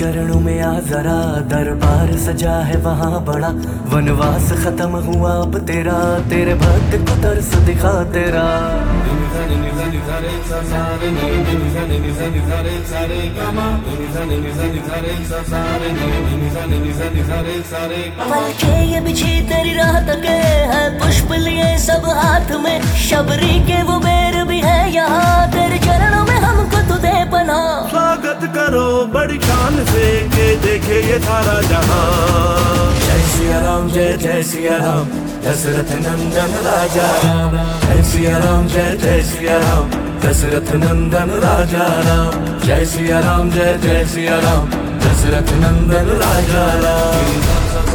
चरणों में आ जरा, दरबार सजा है वहाँ बड़ा। वनवास खत्म हुआ अब तेरा, तेरे भक्त को तरस दिखा तेरा। पलके ये बिछी तेरी राह तके है, पुष्प लिए सब हाथ में। शबरी के वो बेर भी है यहाँ, तेरे चरणों में हमको तू दे पना। स्वागत करो बड़ी शान से के देखे ये सारा जहां। जय सिया राम, जय जय सिया राम, दशरथ नंदन राजा राम। जय सिया राम, जय जय सिया राम, दशरथ नंदन राजा राम। जय सिया राम, जय जय सिया राम, दशरथ नंदन राजा राम।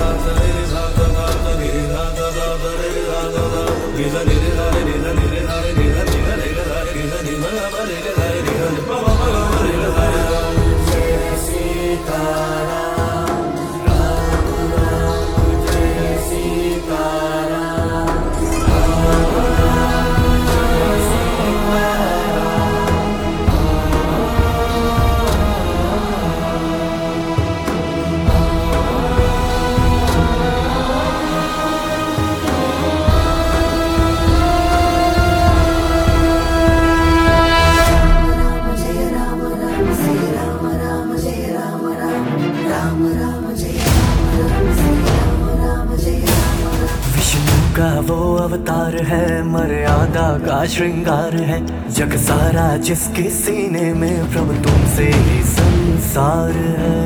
का वो अवतार है, मर्यादा का श्रृंगार है। जग सारा जिसके सीने में, प्रभु तुमसे ही संसार है।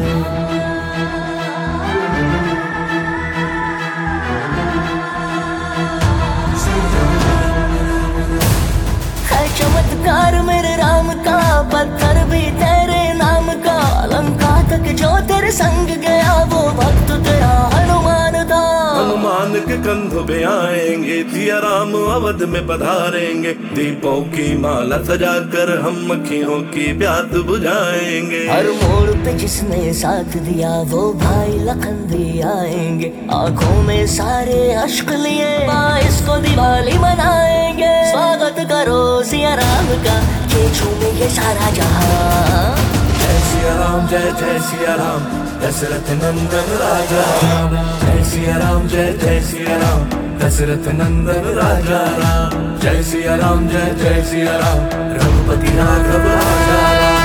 चमत्कार मेरे राम का, पत्थर भी तेरे नाम का। लंका तक जो तेरे संग गया, वो भक्त तेरा हनुमान था। हनुमान के कंधों पे आएंगे, सिया राम अवध में पधारेंगे। दीपों की माला सजाकर हम मक्खियों की प्यास बुझाएंगे। हर मोड़ पे जिसने साथ दिया, वो भाई लखन भी आएंगे। आंखों में सारे अश्क लिए, 22 को दिवाली मनाएंगे। स्वागत करो सिया राम का, ये झूमे ये सारा जहां। जय सिया राम, जय जय सिया राम, दशरथ नंदन राजा राम। जय सिया राम, जय जय सिया राम, दशरथ नंदन राजा राम। जय सिया राम, जय जय सिया राम, रघुपति राघव राजा राम।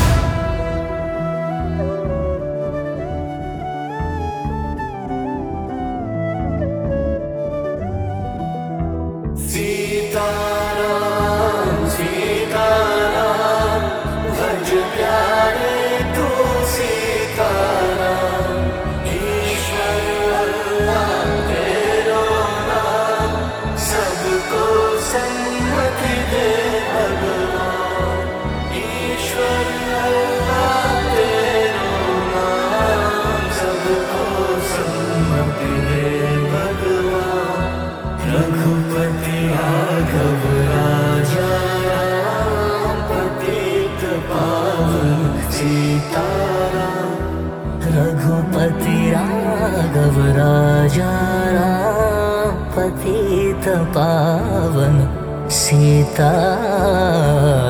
सीताराम सीताराम, भज प्यारे तू सीताराम। ईश्वर अल्लाह तेरो नाम, सबको सन्मति दे भगवान। ईश्वर अल्लाह तेरो नाम, सबको सन्मति दे भगवान। रघुपति राघव राजा राम, पतित पावन सीताराम। रघुपति राघव राजा राम, पतित पावन सीताराम।